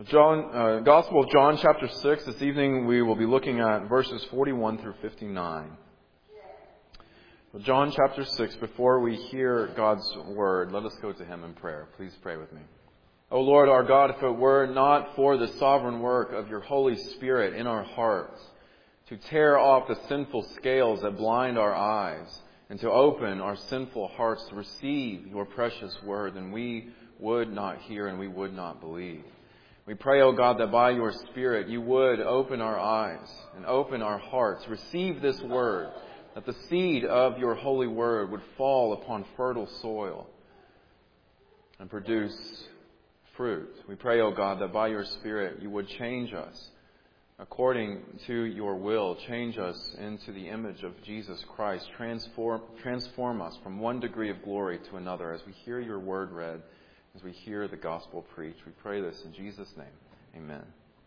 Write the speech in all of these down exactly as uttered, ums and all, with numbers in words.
John, uh, Gospel of John, chapter six. This evening we will be looking at verses forty-one through fifty-nine. Well, John chapter six, before we hear God's word, let us go to Him in prayer. Please pray with me. O Lord our God, if it were not for the sovereign work of your Holy Spirit in our hearts, to tear off the sinful scales that blind our eyes, and to open our sinful hearts to receive your precious word, then we would not hear and we would not believe. We pray, O God, that by your Spirit you would open our eyes and open our hearts, receive this word, that the seed of your holy word would fall upon fertile soil and produce fruit. We pray, O God, that by your Spirit you would change us according to your will, change us into the image of Jesus Christ, transform, transform us from one degree of glory to another as we hear your word read, as we hear the gospel preached. We pray this in Jesus' name. Amen.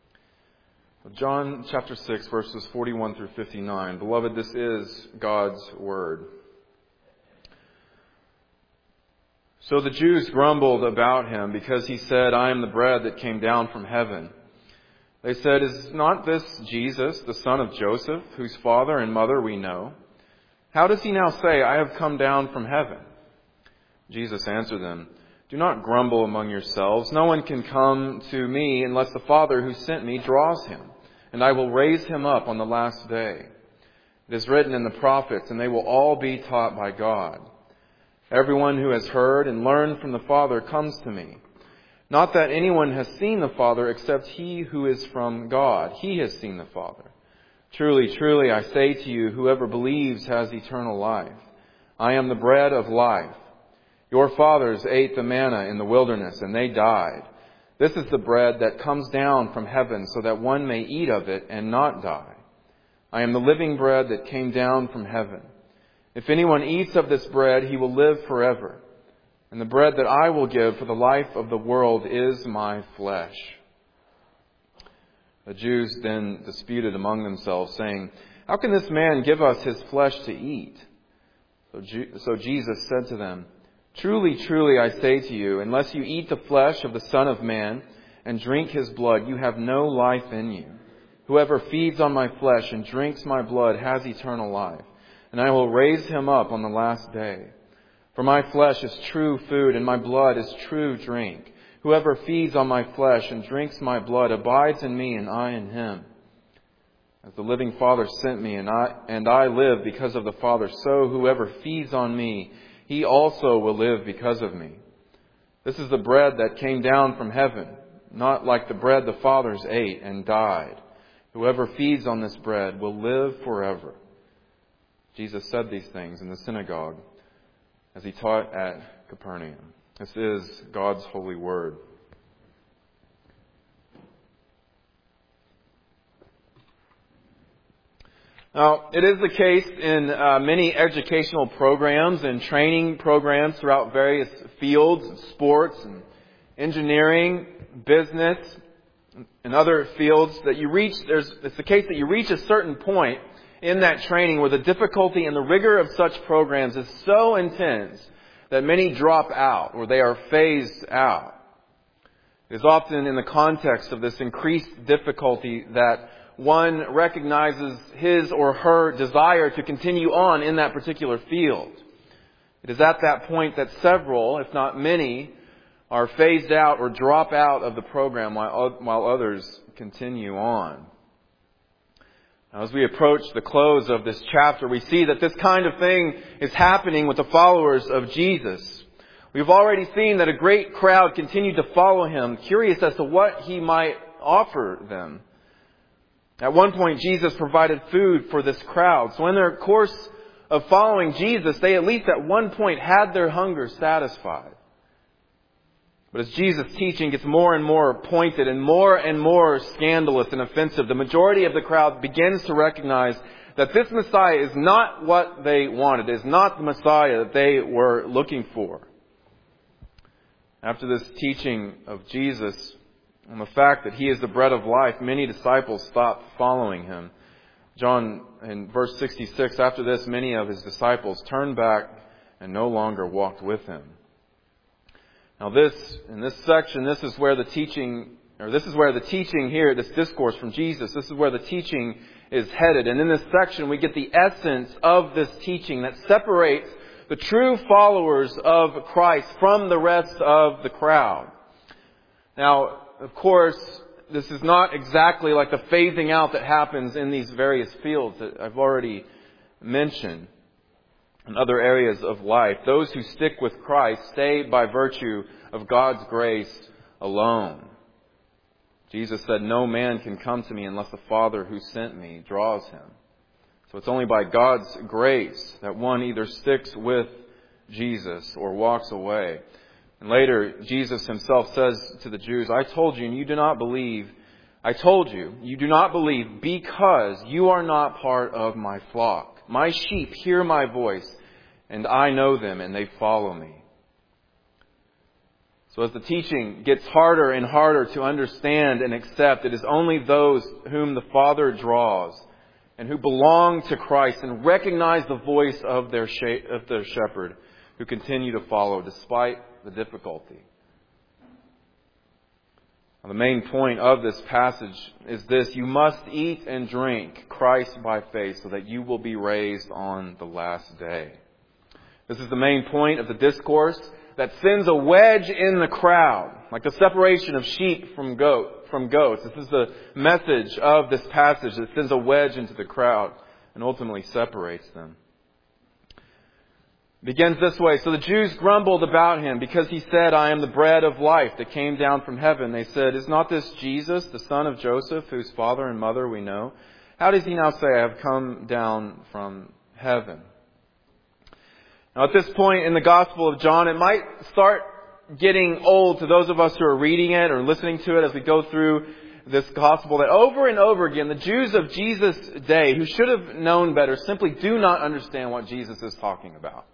John chapter six, verses forty-one through fifty-nine. Beloved, this is God's word. So the Jews grumbled about him because he said, I am the bread that came down from heaven. They said, is not this Jesus, the son of Joseph, whose father and mother we know? How does he now say, I have come down from heaven? Jesus answered them, do not grumble among yourselves. No one can come to me unless the Father who sent me draws him, and I will raise him up on the last day. It is written in the prophets, and they will all be taught by God. Everyone who has heard and learned from the Father comes to me. Not that anyone has seen the Father except he who is from God. He has seen the Father. Truly, truly, I say to you, whoever believes has eternal life. I am the bread of life. Your fathers ate the manna in the wilderness, and they died. This is the bread that comes down from heaven, so that one may eat of it and not die. I am the living bread that came down from heaven. If anyone eats of this bread, he will live forever. And the bread that I will give for the life of the world is my flesh. The Jews then disputed among themselves, saying, how can this man give us his flesh to eat? So, Je- so Jesus said to them, truly, truly, I say to you, unless you eat the flesh of the Son of Man and drink his blood, you have no life in you. Whoever feeds on my flesh and drinks my blood has eternal life, and I will raise him up on the last day. For my flesh is true food, and my blood is true drink. Whoever feeds on my flesh and drinks my blood abides in me, and I in him. As the living Father sent me, and I, and I live because of the Father, so whoever feeds on me, he also will live because of me. This is the bread that came down from heaven, not like the bread the fathers ate and died. Whoever feeds on this bread will live forever. Jesus said these things in the synagogue as he taught at Capernaum. This is God's holy word. Now, it is the case in uh, many educational programs and training programs throughout various fields, sports and engineering, business, and other fields that you reach, there's, it's the case that you reach a certain point in that training where the difficulty and the rigor of such programs is so intense that many drop out or they are phased out. It is often in the context of this increased difficulty that one recognizes his or her desire to continue on in that particular field. It is at that point that several, if not many, are phased out or drop out of the program while, while others continue on. Now, as we approach the close of this chapter, we see that this kind of thing is happening with the followers of Jesus. We've already seen that a great crowd continued to follow him, curious as to what he might offer them. At one point, Jesus provided food for this crowd. So in their course of following Jesus, they at least at one point had their hunger satisfied. But as Jesus' teaching gets more and more pointed and more and more scandalous and offensive, the majority of the crowd begins to recognize that this Messiah is not what they wanted, is not the Messiah that they were looking for. After this teaching of Jesus, and the fact that he is the bread of life, many disciples stopped following him. John, in verse sixty-six, after this, many of his disciples turned back and no longer walked with him. Now this, in this section, this is where the teaching or this is where the teaching here, this discourse from Jesus, this is where the teaching is headed. And in this section, we get the essence of this teaching that separates the true followers of Christ from the rest of the crowd. Now, of course, this is not exactly like the phasing out that happens in these various fields that I've already mentioned in other areas of life. Those who stick with Christ stay by virtue of God's grace alone. Jesus said, "No man can come to me unless the Father who sent me draws him." So it's only by God's grace that one either sticks with Jesus or walks away. And later, Jesus himself says to the Jews, "I told you and you do not believe. I told you, you do not believe because you are not part of my flock. My sheep hear my voice, and I know them, and they follow me." So as the teaching gets harder and harder to understand and accept, it is only those whom the Father draws and who belong to Christ and recognize the voice of their of their shepherd who continue to follow despite the difficulty. Now, the main point of this passage is this: you must eat and drink Christ by faith so that you will be raised on the last day. This is the main point of the discourse that sends a wedge in the crowd, like the separation of sheep from goat from goats. This is the message of this passage that sends a wedge into the crowd and ultimately separates them. It begins this way: "So the Jews grumbled about him because he said, 'I am the bread of life that came down from heaven.' They said, 'Is not this Jesus, the son of Joseph, whose father and mother we know? How does he now say, 'I have come down from heaven'?" Now, at this point in the Gospel of John, it might start getting old to those of us who are reading it or listening to it as we go through this Gospel, that over and over again, the Jews of Jesus' day, who should have known better, simply do not understand what Jesus is talking about.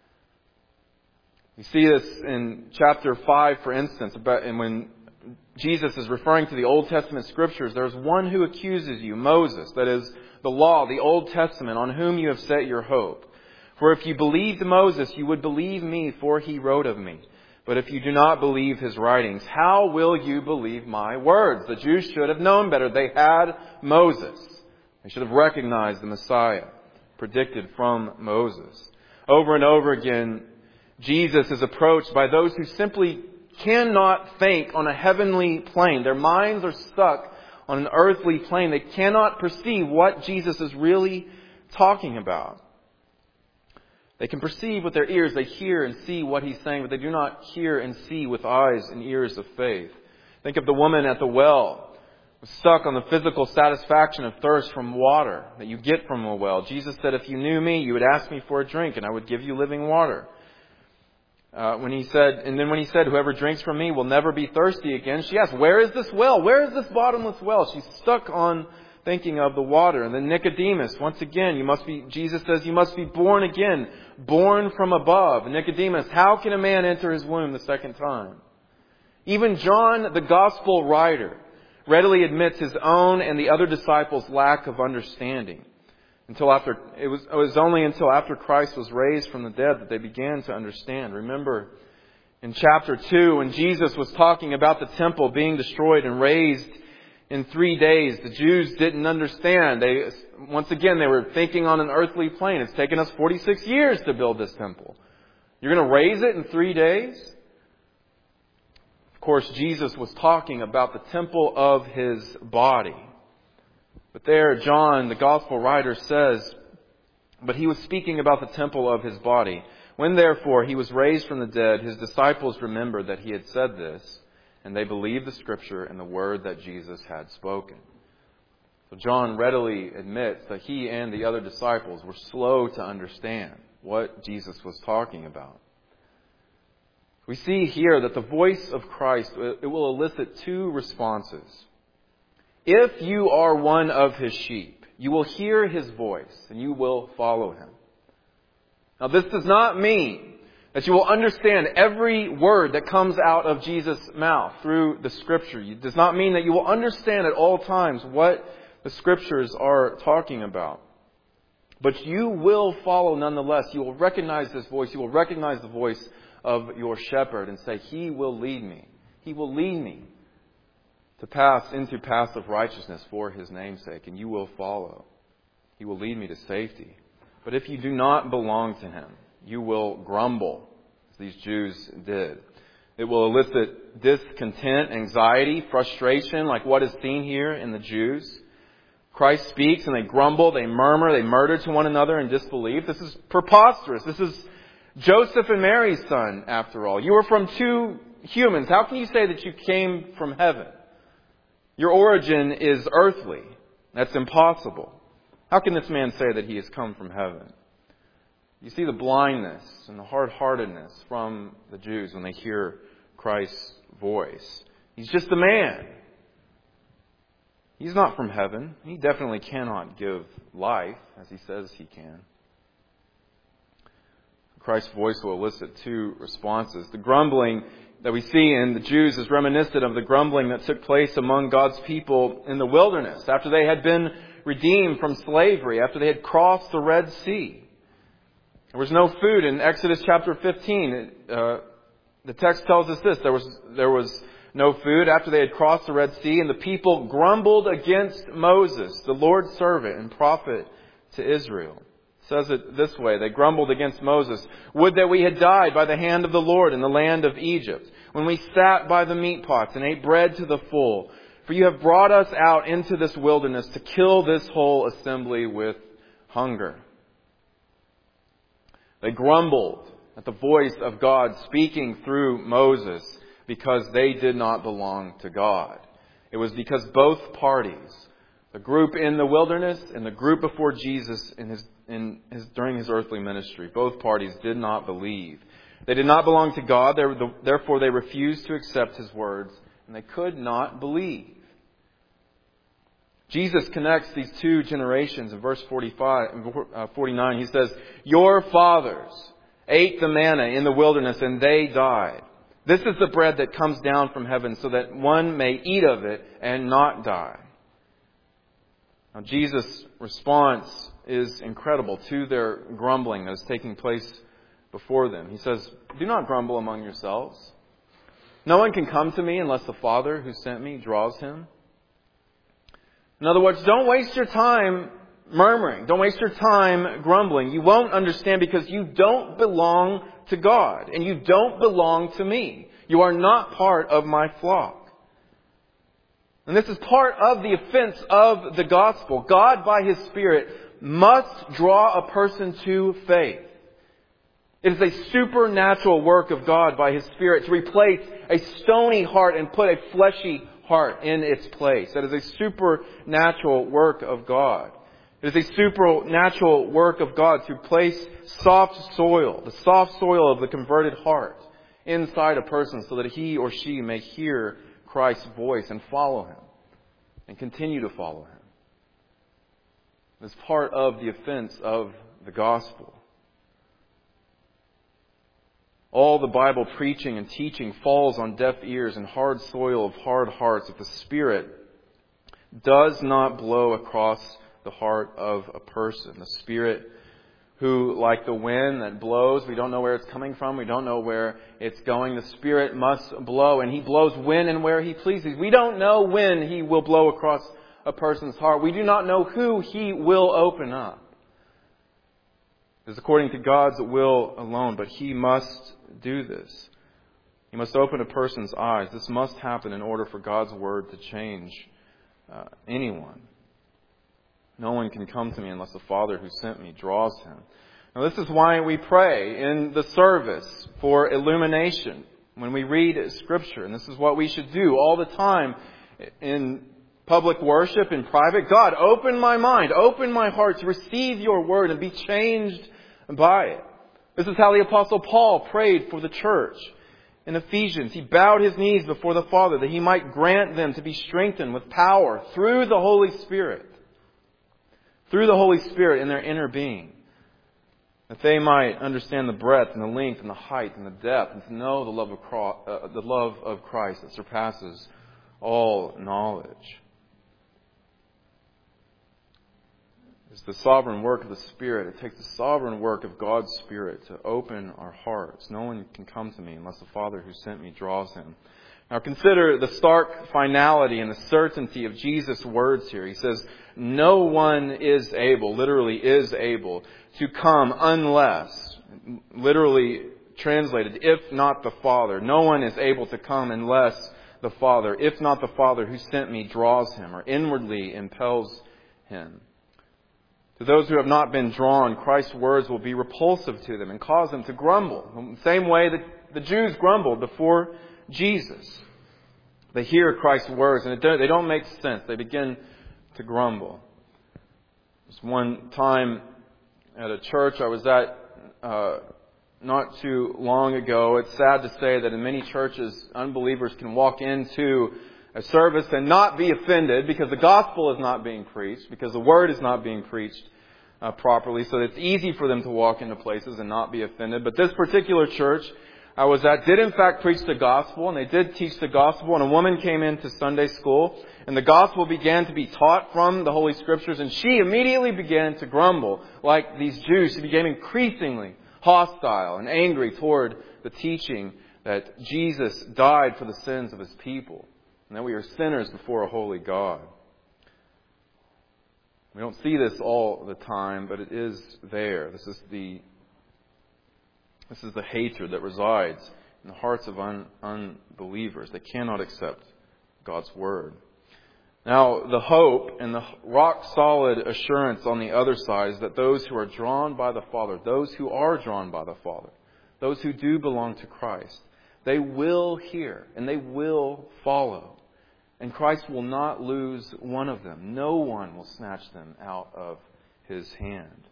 You see this in chapter five, for instance, about, and when Jesus is referring to the Old Testament Scriptures, there's one who accuses you, Moses, that is the law, the Old Testament, on whom you have set your hope. For if you believed Moses, you would believe me, for he wrote of me. But if you do not believe his writings, how will you believe my words? The Jews should have known better. They had Moses. They should have recognized the Messiah, predicted from Moses. Over and over again, Jesus is approached by those who simply cannot think on a heavenly plane. Their minds are stuck on an earthly plane. They cannot perceive what Jesus is really talking about. They can perceive with their ears, they hear and see what he's saying, but they do not hear and see with eyes and ears of faith. Think of the woman at the well, stuck on the physical satisfaction of thirst from water that you get from a well. Jesus said, "If you knew me, you would ask me for a drink, and I would give you living water." Uh, when he said, and then when he said, "Whoever drinks from me will never be thirsty again," she asked, "Where is this well? Where is this bottomless well?" She's stuck on thinking of the water. And then Nicodemus, once again, you must be, Jesus says, "You must be born again, born from above." And Nicodemus, "How can a man enter his womb the second time?" Even John, the gospel writer, readily admits his own and the other disciples' lack of understanding. Until after, it was, it was only until after Christ was raised from the dead that they began to understand. Remember in chapter two, when Jesus was talking about the temple being destroyed and raised in three days, the Jews didn't understand. They, once again, they were thinking on an earthly plane. It's taken us forty-six years to build this temple. You're going to raise it in three days? Of course, Jesus was talking about the temple of his body. But there, John, the gospel writer, says, "But he was speaking about the temple of his body. When therefore he was raised from the dead, his disciples remembered that he had said this, and they believed the Scripture and the word that Jesus had spoken." So John readily admits that he and the other disciples were slow to understand what Jesus was talking about. We see here that the voice of Christ, it will elicit two responses. If you are one of his sheep, you will hear his voice and you will follow him. Now, this does not mean that you will understand every word that comes out of Jesus' mouth through the Scripture. It does not mean that you will understand at all times what the Scriptures are talking about. But you will follow nonetheless. You will recognize this voice. You will recognize the voice of your shepherd and say, "He will lead me. He will lead me to pass into paths of righteousness for His name's sake, and you will follow. He will lead me to safety. But if you do not belong to Him, you will grumble, as these Jews did. It will elicit discontent, anxiety, frustration, like what is seen here in the Jews. Christ speaks and they grumble, they murmur, they murder to one another in disbelief. This is preposterous. This is Joseph and Mary's son, after all. You were from two humans. How can you say that you came from heaven? Your origin is earthly. That's impossible. How can this man say that he has come from heaven? You see the blindness and the hard-heartedness from the Jews when they hear Christ's voice. He's just a man. He's not from heaven. He definitely cannot give life, as he says he can. Christ's voice will elicit two responses. The grumbling that we see in the Jews is reminiscent of the grumbling that took place among God's people in the wilderness after they had been redeemed from slavery, after they had crossed the Red Sea. There was no food in Exodus chapter fifteen. Uh, the text tells us this. There was, there was no food after they had crossed the Red Sea, and the people grumbled against Moses, the Lord's servant and prophet to Israel. It says it this way. They grumbled against Moses. Would that we had died by the hand of the Lord in the land of Egypt, when we sat by the meat pots and ate bread to the full. For you have brought us out into this wilderness to kill this whole assembly with hunger. They grumbled at the voice of God speaking through Moses because they did not belong to God. It was because both parties, the group in the wilderness and the group before Jesus in his, in his, during his earthly ministry, both parties did not believe. They did not belong to God, therefore they refused to accept His words, and they could not believe. Jesus connects these two generations in verse forty-five, uh, forty-nine. He says, your fathers ate the manna in the wilderness and they died. This is the bread that comes down from heaven so that one may eat of it and not die. Now, Jesus' response is incredible to their grumbling that is taking place before them. He says, do not grumble among yourselves. No one can come to me unless the Father who sent me draws him. In other words, don't waste your time murmuring. Don't waste your time grumbling. You won't understand because you don't belong to God and you don't belong to me. You are not part of my flock. And this is part of the offense of the gospel. God, by His Spirit, must draw a person to faith. It is a supernatural work of God by His Spirit to replace a stony heart and put a fleshy heart in its place. That is a supernatural work of God. It is a supernatural work of God to place soft soil, the soft soil of the converted heart, inside a person so that he or she may hear Christ's voice and follow Him and continue to follow Him. It's part of the offense of the gospel. All the Bible preaching and teaching falls on deaf ears and hard soil of hard hearts if the Spirit does not blow across the heart of a person. The Spirit who, like the wind that blows, we don't know where it's coming from, we don't know where it's going. The Spirit must blow, and He blows when and where He pleases. We don't know when He will blow across a person's heart. We do not know who He will open up. It is according to God's will alone, but He must do this. He must open a person's eyes. This must happen in order for God's Word to change uh, anyone. No one can come to me unless the Father who sent me draws him. Now, this is why we pray in the service for illumination when we read Scripture. And this is what we should do all the time in public worship, in private. God, open my mind, open my heart to receive Your Word and be changed by it. This is how the Apostle Paul prayed for the church in Ephesians. He bowed his knees before the Father that He might grant them to be strengthened with power through the Holy Spirit. Through the Holy Spirit in their inner being. That they might understand the breadth and the length and the height and the depth, and to know the love of Christ, uh, the love of Christ that surpasses all knowledge. It's the sovereign work of the Spirit. It takes the sovereign work of God's Spirit to open our hearts. No one can come to me unless the Father who sent me draws him. Now consider the stark finality and the certainty of Jesus' words here. He says, no one is able, literally is able, to come unless, literally translated, if not the Father. No one is able to come unless the Father, if not the Father who sent me, draws him or inwardly impels him. To those who have not been drawn, Christ's words will be repulsive to them and cause them to grumble. In the same way that the Jews grumbled before Jesus. They hear Christ's words and they don't make sense. They begin to grumble. There's one time at a church I was at uh, not too long ago. It's sad to say that in many churches, unbelievers can walk into a service and not be offended because the gospel is not being preached, because the word is not being preached uh, properly. So it's easy for them to walk into places and not be offended. But this particular church I was at did in fact preach the gospel, and they did teach the gospel, and a woman came into Sunday school, and the gospel began to be taught from the Holy Scriptures, and she immediately began to grumble like these Jews. She became increasingly hostile and angry toward the teaching that Jesus died for the sins of His people, and that we are sinners before a holy God. We don't see this all the time, but it is there. This is the This is the hatred that resides in the hearts of un- unbelievers. They cannot accept God's Word. Now, the hope and the rock-solid assurance on the other side is that those who are drawn by the Father, those who are drawn by the Father, those who do belong to Christ, they will hear and they will follow. And Christ will not lose one of them. No one will snatch them out of His hand.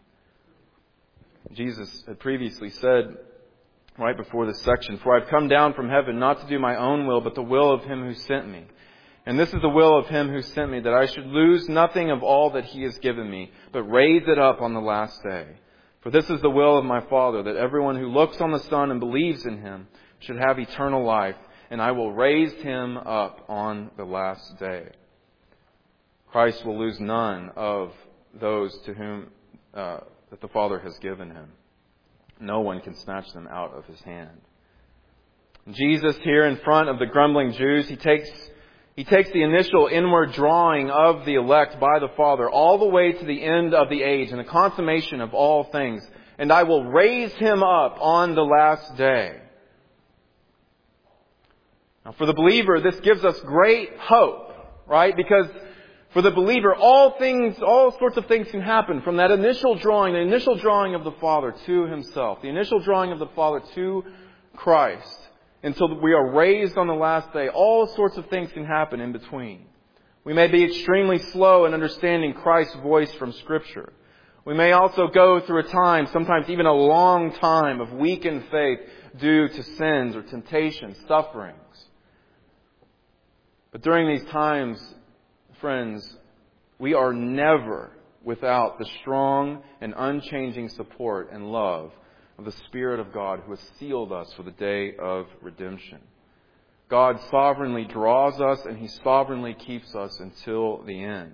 Jesus had previously said, right before this section, "For I've come down from heaven not to do my own will, but the will of Him who sent me. And this is the will of Him who sent me, that I should lose nothing of all that He has given me, but raise it up on the last day. For this is the will of my Father, that everyone who looks on the Son and believes in Him should have eternal life, and I will raise him up on the last day." Christ will lose none of those to whom uh, that the Father has given Him. No one can snatch them out of His hand. Jesus here in front of the grumbling Jews, He takes He takes the initial inward drawing of the elect by the Father all the way to the end of the age and the consummation of all things. "And I will raise him up on the last day." Now, for the believer, this gives us great hope, right? Because for the believer, all things, all sorts of things can happen from that initial drawing, the initial drawing of the Father to Himself, the initial drawing of the Father to Christ, until we are raised on the last day. All sorts of things can happen in between. We may be extremely slow in understanding Christ's voice from Scripture. We may also go through a time, sometimes even a long time, of weakened faith due to sins or temptations, sufferings. But during these times, friends, we are never without the strong and unchanging support and love of the Spirit of God who has sealed us for the day of redemption. God sovereignly draws us and He sovereignly keeps us until the end.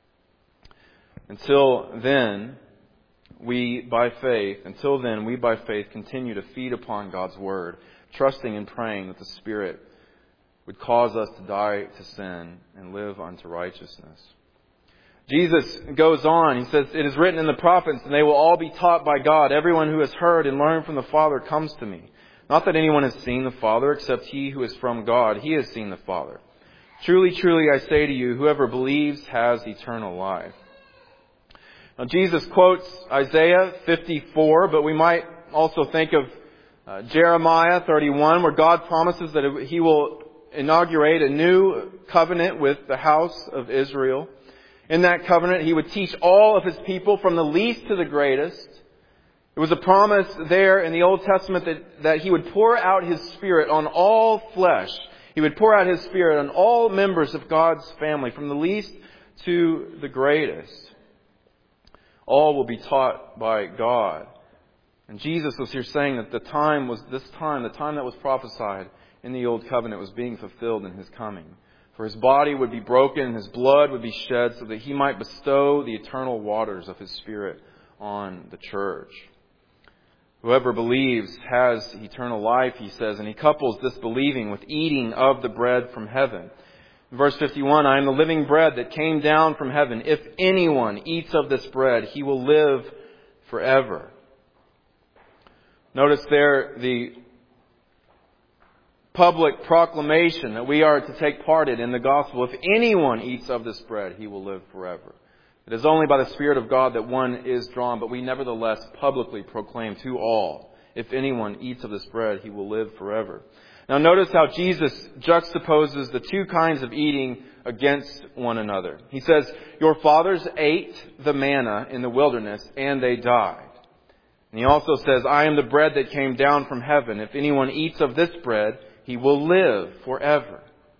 Until then, we by faith, until then, we by faith continue to feed upon God's Word, trusting and praying that the Spirit would cause us to die to sin and live unto righteousness. Jesus goes on. He says, "It is written in the prophets, and they will all be taught by God. Everyone who has heard and learned from the Father comes to me. Not that anyone has seen the Father, except he who is from God. He has seen the Father. Truly, truly, I say to you, whoever believes has eternal life." Now, Jesus quotes Isaiah fifty-four, but we might also think of uh, Jeremiah thirty-one, where God promises that He will inaugurate a new covenant with the house of Israel. In that covenant, He would teach all of His people from the least to the greatest. It was a promise there in the Old Testament that, that He would pour out His Spirit on all flesh. He would pour out His Spirit on all members of God's family, from the least to the greatest. All will be taught by God. And Jesus was here saying that the time was this time, the time that was prophesied in the Old Covenant was being fulfilled in His coming. For His body would be broken, His blood would be shed, so that He might bestow the eternal waters of His Spirit on the church. Whoever believes has eternal life, he says, and he couples this believing with eating of the bread from heaven. In verse fifty-one, I am the living bread that came down from heaven. If anyone eats of this bread, he will live forever. Notice there the public proclamation that we are to take part in in the gospel. If anyone eats of this bread, he will live forever. It is only by the Spirit of God that one is drawn, but we nevertheless publicly proclaim to all, if anyone eats of this bread, he will live forever. Now notice how Jesus juxtaposes the two kinds of eating against one another. He says, your fathers ate the manna in the wilderness, and they died. And he also says, I am the bread that came down from heaven. If anyone eats of this bread, he will live forever.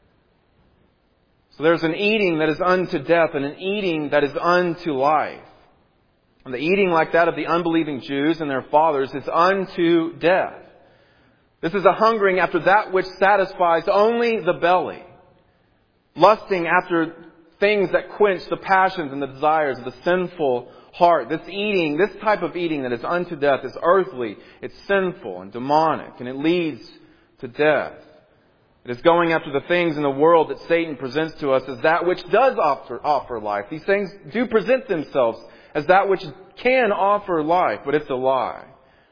So there's an eating that is unto death and an eating that is unto life. And the eating like that of the unbelieving Jews and their fathers is unto death. This is a hungering after that which satisfies only the belly. Lusting after things that quench the passions and the desires of the sinful heart. This eating, this type of eating that is unto death is earthly, it's sinful and demonic, and it leads to death. It is going after the things in the world that Satan presents to us as that which does offer, offer life. These things do present themselves as that which can offer life, but it's a lie.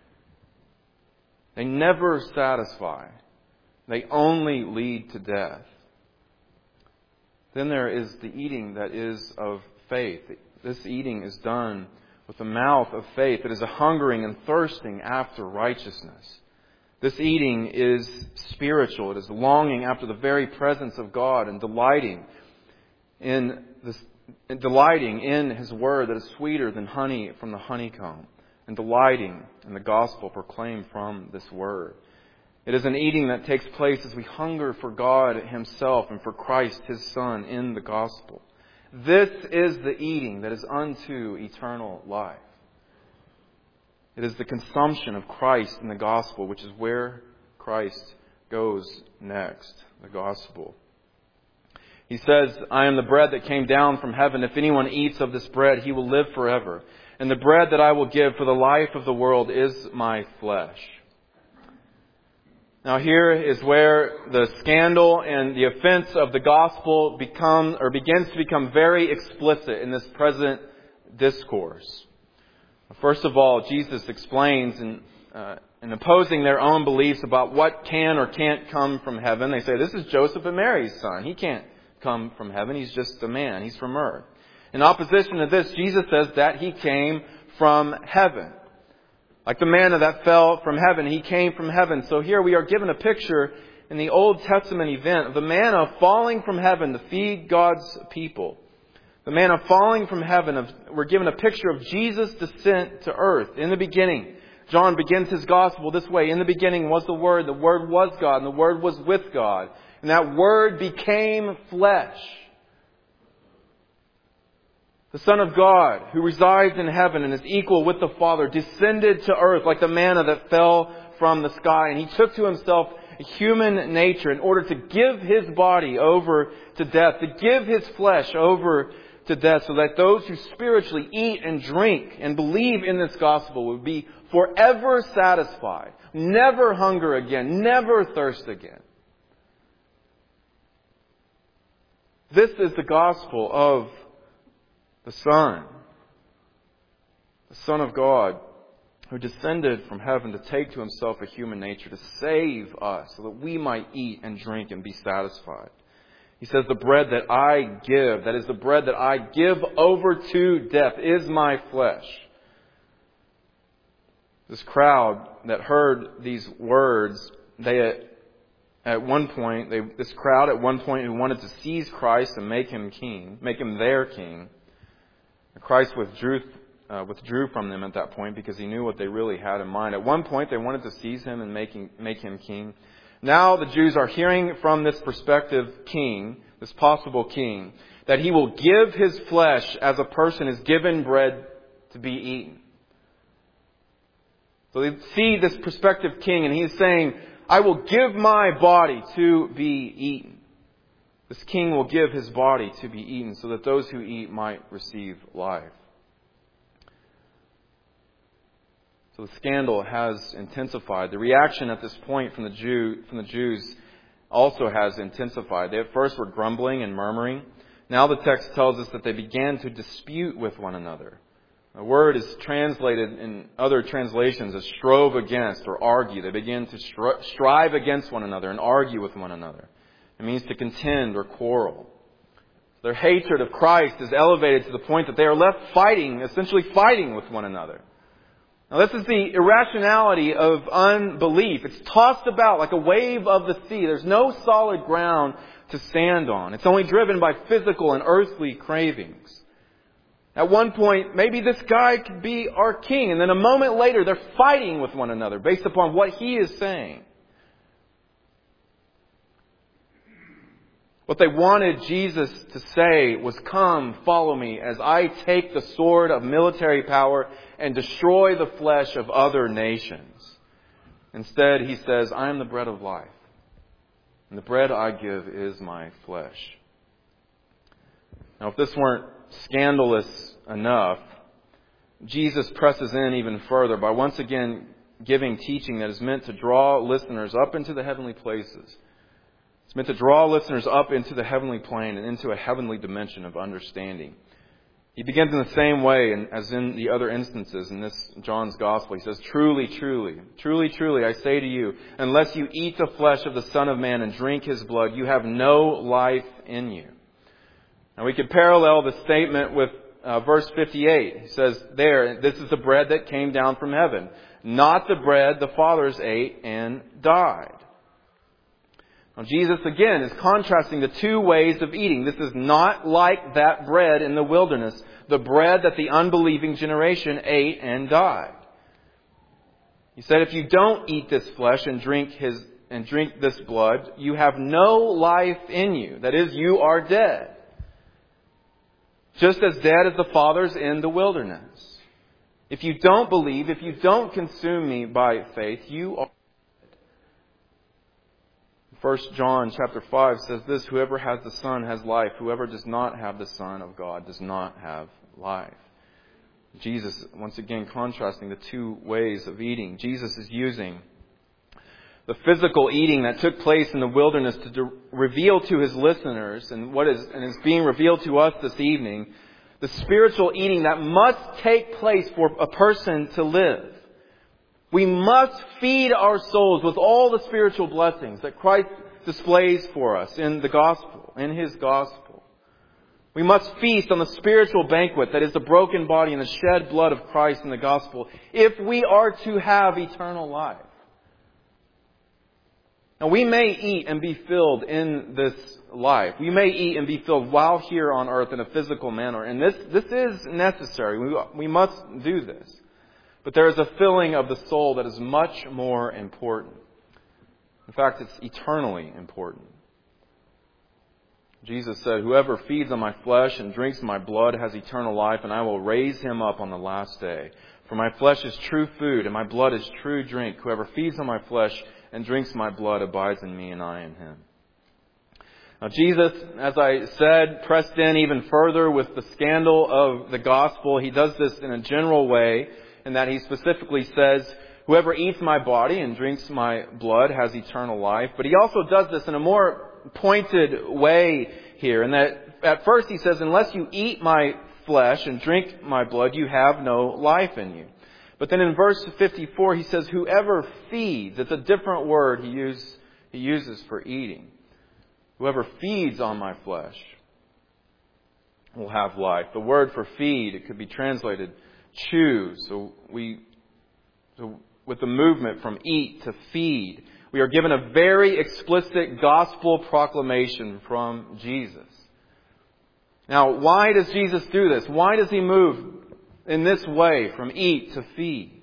They never satisfy. They only lead to death. Then there is the eating that is of faith. This eating is done with the mouth of faith. It is a hungering and thirsting after righteousness. This eating is spiritual. It is longing after the very presence of God and delighting in this, and delighting in His Word that is sweeter than honey from the honeycomb, and delighting in the gospel proclaimed from this Word. It is an eating that takes place as we hunger for God Himself and for Christ, His Son, in the gospel. This is the eating that is unto eternal life. It is the consumption of Christ in the gospel, which is where Christ goes next, the gospel. He says, I am the bread that came down from heaven. If anyone eats of this bread, he will live forever. And the bread that I will give for the life of the world is my flesh. Now here is where the scandal and the offense of the gospel become, or begins to become very explicit in this present discourse. First of all, Jesus explains in, uh, in opposing their own beliefs about what can or can't come from heaven. They say, this is Joseph and Mary's son. He can't come from heaven. He's just a man. He's from earth. In opposition to this, Jesus says that He came from heaven. Like the manna that fell from heaven, He came from heaven. So here we are given a picture in the Old Testament event of the manna falling from heaven to feed God's people. The manna falling from heaven, of, we're given a picture of Jesus' descent to earth. In the beginning, John begins his gospel this way. In the beginning was the Word, the Word was God, and the Word was with God. And that Word became flesh. The Son of God, who resides in heaven and is equal with the Father, descended to earth like the manna that fell from the sky. And He took to Himself a human nature in order to give His body over to death, to give His flesh over to death, so that those who spiritually eat and drink and believe in this gospel would be forever satisfied, never hunger again, never thirst again. This is the gospel of the Son, the Son of God, who descended from heaven to take to Himself a human nature, to save us so that we might eat and drink and be satisfied. He says, the bread that I give, that is the bread that I give over to death, is my flesh. This crowd that heard these words, they at one point, they, this crowd at one point who wanted to seize Christ and make Him king, make Him their king. Christ withdrew, uh, withdrew from them at that point because He knew what they really had in mind. At one point, they wanted to seize Him and make him, make him king. Now the Jews are hearing from this prospective king, this possible king, that He will give His flesh as a person is given bread to be eaten. So they see this prospective king and He's saying, I will give my body to be eaten. This king will give His body to be eaten so that those who eat might receive life. So the scandal has intensified. The reaction at this point from the Jew, from the Jews also has intensified. They at first were grumbling and murmuring. Now the text tells us that they began to dispute with one another. The word is translated in other translations as strove against or argue. They began to stri- strive against one another and argue with one another. It means to contend or quarrel. Their hatred of Christ is elevated to the point that they are left fighting, essentially fighting with one another. Now this is the irrationality of unbelief. It's tossed about like a wave of the sea. There's no solid ground to stand on. It's only driven by physical and earthly cravings. At one point, maybe this guy could be our king. And then a moment later, they're fighting with one another based upon what he is saying. What they wanted Jesus to say was, "Come, follow me as I take the sword of military power and destroy the flesh of other nations." Instead, he says, "I am the bread of life. And the bread I give is my flesh." Now, if this weren't scandalous enough, Jesus presses in even further by once again giving teaching that is meant to draw listeners up into the heavenly places. It's meant to draw listeners up into the heavenly plane and into a heavenly dimension of understanding. He begins in the same way as in the other instances in this John's Gospel. He says, "Truly, truly, truly, truly, I say to you, unless you eat the flesh of the Son of Man and drink His blood, you have no life in you." Now we could parallel the statement with uh, verse fifty-eight. He says there, "This is the bread that came down from heaven, not the bread the fathers ate and died." Now, Jesus, again, is contrasting the two ways of eating. This is not like that bread in the wilderness, the bread that the unbelieving generation ate and died. He said, if you don't eat this flesh and drink his and drink this blood, you have no life in you. That is, you are dead. Just as dead as the fathers in the wilderness. If you don't believe, if you don't consume me by faith, you are First John chapter five says this, "Whoever has the Son has life. Whoever does not have the Son of God does not have life." Jesus, once again, contrasting the two ways of eating. Jesus is using the physical eating that took place in the wilderness to de- reveal to His listeners, and what is and is being revealed to us this evening, the spiritual eating that must take place for a person to live. We must feed our souls with all the spiritual blessings that Christ displays for us in the gospel, in His gospel. We must feast on the spiritual banquet that is the broken body and the shed blood of Christ in the gospel if we are to have eternal life. Now, we may eat and be filled in this life. We may eat and be filled while here on earth in a physical manner. And this, this is necessary. We, we must do this. But there is a filling of the soul that is much more important. In fact, it's eternally important. Jesus said, "Whoever feeds on my flesh and drinks my blood has eternal life, and I will raise him up on the last day. For my flesh is true food, and my blood is true drink. Whoever feeds on my flesh and drinks my blood abides in me, and I in him." Now, Jesus, as I said, pressed in even further with the scandal of the gospel. He does this in a general way, in that he specifically says, "Whoever eats my body and drinks my blood has eternal life." But he also does this in a more pointed way here. And that at first he says, "Unless you eat my flesh and drink my blood, you have no life in you." But then in verse fifty-four he says, "Whoever feeds," it's a different word he, use, he uses for eating. "Whoever feeds on my flesh will have life." The word for feed, it could be translated chew. So we, so with the movement from eat to feed, we are given a very explicit gospel proclamation from Jesus. Now, why does Jesus do this? Why does He move in this way from eat to feed?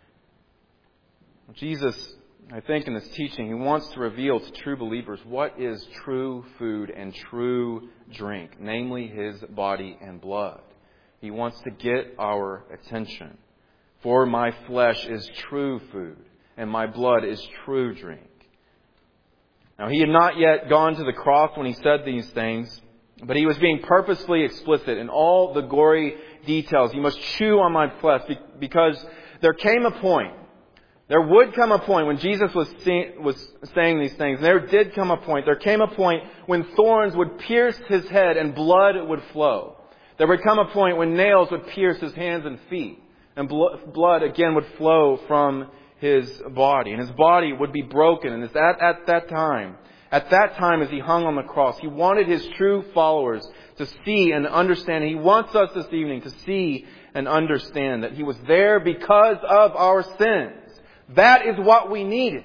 Jesus, I think in this teaching, He wants to reveal to true believers what is true food and true drink, namely His body and blood. He wants to get our attention. "For my flesh is true food, and my blood is true drink." Now, He had not yet gone to the cross when He said these things, but He was being purposefully explicit in all the gory details. "You must chew on my flesh, because There came a point, there would come a point when Jesus was, see, was saying these things. There did come a point, there came a point when thorns would pierce His head and blood would flow. There would come a point when nails would pierce His hands and feet. And blood again would flow from His body. And His body would be broken. And it's at, at that time, at that time as He hung on the cross, He wanted His true followers to see and understand. He wants us this evening to see and understand that He was there because of our sins. That is what we needed.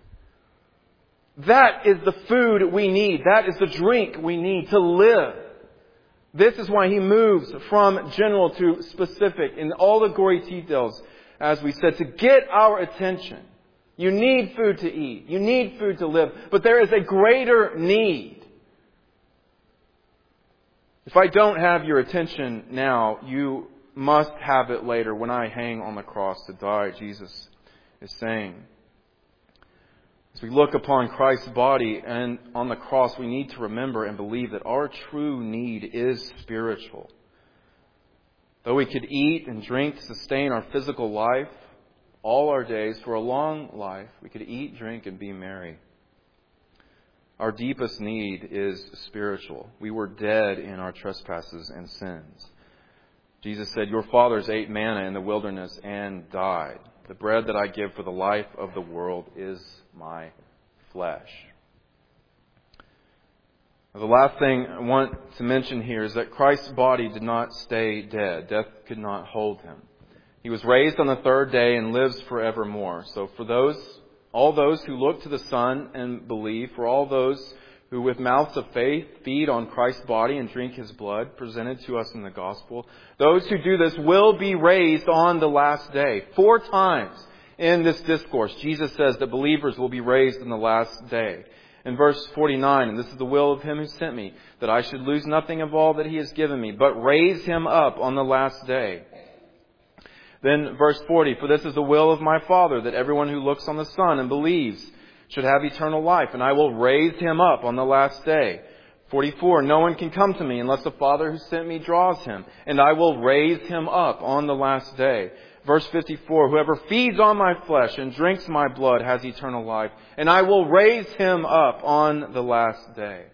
That is the food we need. That is the drink we need to live. This is why He moves from general to specific in all the gory details, as we said, to get our attention. You need food to eat. You need food to live. But there is a greater need. If I don't have your attention now, you must have it later when I hang on the cross to die, Jesus is saying. As we look upon Christ's body and on the cross, we need to remember and believe that our true need is spiritual. Though we could eat and drink to sustain our physical life all our days for a long life, we could eat, drink, and be merry. Our deepest need is spiritual. We were dead in our trespasses and sins. Jesus said, "Your fathers ate manna in the wilderness and died. The bread that I give for the life of the world is my flesh." The last thing I want to mention here is that Christ's body did not stay dead. Death could not hold Him. He was raised on the third day and lives forevermore. So for those, all those who look to the Son and believe, for all those who with mouths of faith feed on Christ's body and drink His blood presented to us in the gospel, those who do this will be raised on the last day. Four times in this discourse, Jesus says that believers will be raised in the last day. In verse forty-nine, "And this is the will of Him who sent me, that I should lose nothing of all that He has given me, but raise Him up on the last day." Then verse forty, "For this is the will of my Father, that everyone who looks on the Son and believes should have eternal life, and I will raise him up on the last day." forty-four, "No one can come to me unless the Father who sent me draws him, and I will raise him up on the last day." Verse fifty-four, "Whoever feeds on my flesh and drinks my blood has eternal life, and I will raise him up on the last day."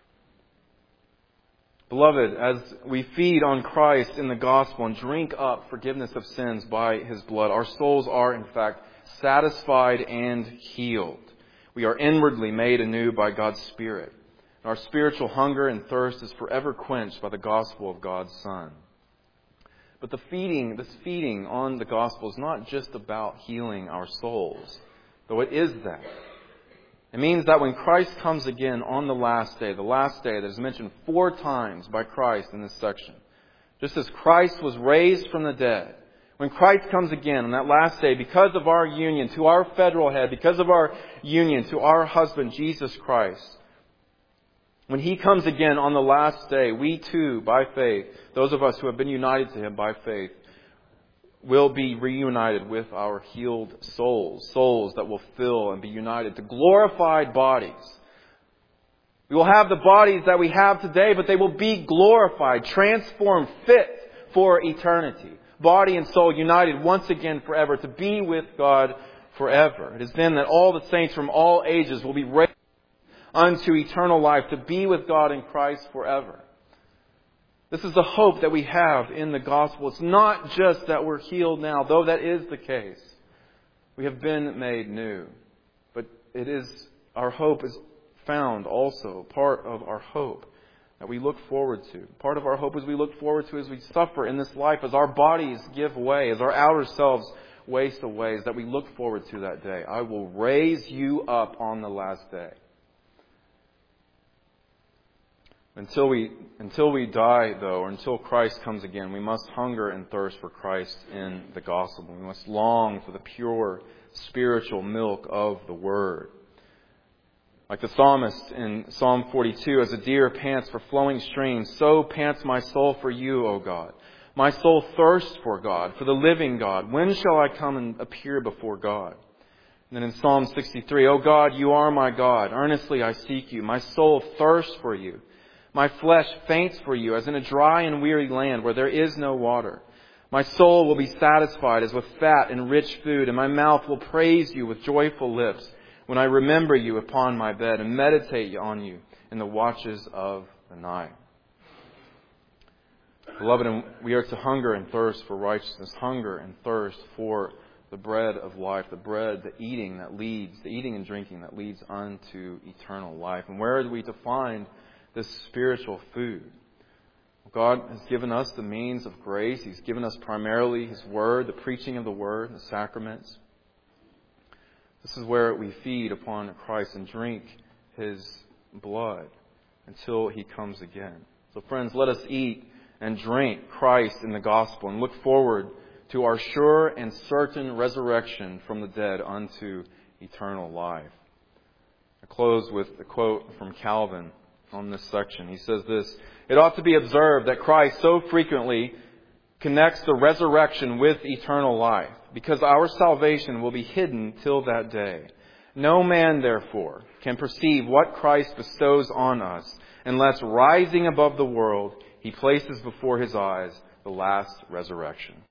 Beloved, as we feed on Christ in the gospel and drink up forgiveness of sins by His blood, our souls are in fact satisfied and healed. We are inwardly made anew by God's Spirit. Our spiritual hunger and thirst is forever quenched by the gospel of God's Son. But the feeding, this feeding on the gospel is not just about healing our souls, though it is that. It means that when Christ comes again on the last day, the last day that is mentioned four times by Christ in this section, just as Christ was raised from the dead, when Christ comes again on that last day, because of our union to our federal head, because of our union to our husband, Jesus Christ, when He comes again on the last day, we too, by faith, those of us who have been united to Him by faith, will be reunited with our healed souls, souls that will fill and be united to glorified bodies. We will have the bodies that we have today, but they will be glorified, transformed, fit for eternity. Body and soul united once again forever to be with God forever. It is then that all the saints from all ages will be raised unto eternal life to be with God in Christ forever. This is the hope that we have in the gospel. It's not just that we're healed now, though that is the case. We have been made new. But it is, our hope is found also, part of our hope that we look forward to. Part of our hope as we look forward to as we suffer in this life, as our bodies give way, as our outer selves waste away, is that we look forward to that day. I will raise you up on the last day. Until we, until we die, though, or until Christ comes again, we must hunger and thirst for Christ in the gospel. We must long for the pure spiritual milk of the Word. Like the psalmist in Psalm forty-two, "As a deer pants for flowing streams, so pants my soul for you, O God. My soul thirsts for God, for the living God. When shall I come and appear before God?" And then in Psalm sixty-three, "O God, you are my God. Earnestly I seek you. My soul thirsts for you. My flesh faints for you, as in a dry and weary land where there is no water. My soul will be satisfied as with fat and rich food, and my mouth will praise you with joyful lips when I remember you upon my bed and meditate on you in the watches of the night. Beloved, we are to hunger and thirst for righteousness, hunger and thirst for the bread of life, the bread, the eating that leads, the eating and drinking that leads unto eternal life. And where are we to find this spiritual food? God has given us the means of grace. He's given us primarily His Word, the preaching of the Word, the sacraments. This is where we feed upon Christ and drink His blood until He comes again. So friends, let us eat and drink Christ in the gospel and look forward to our sure and certain resurrection from the dead unto eternal life. I close with a quote from Calvin on this section. He says this: "It ought to be observed that Christ so frequently connects the resurrection with eternal life, because our salvation will be hidden till that day. No man, therefore, can perceive what Christ bestows on us unless, rising above the world, He places before his eyes the last resurrection."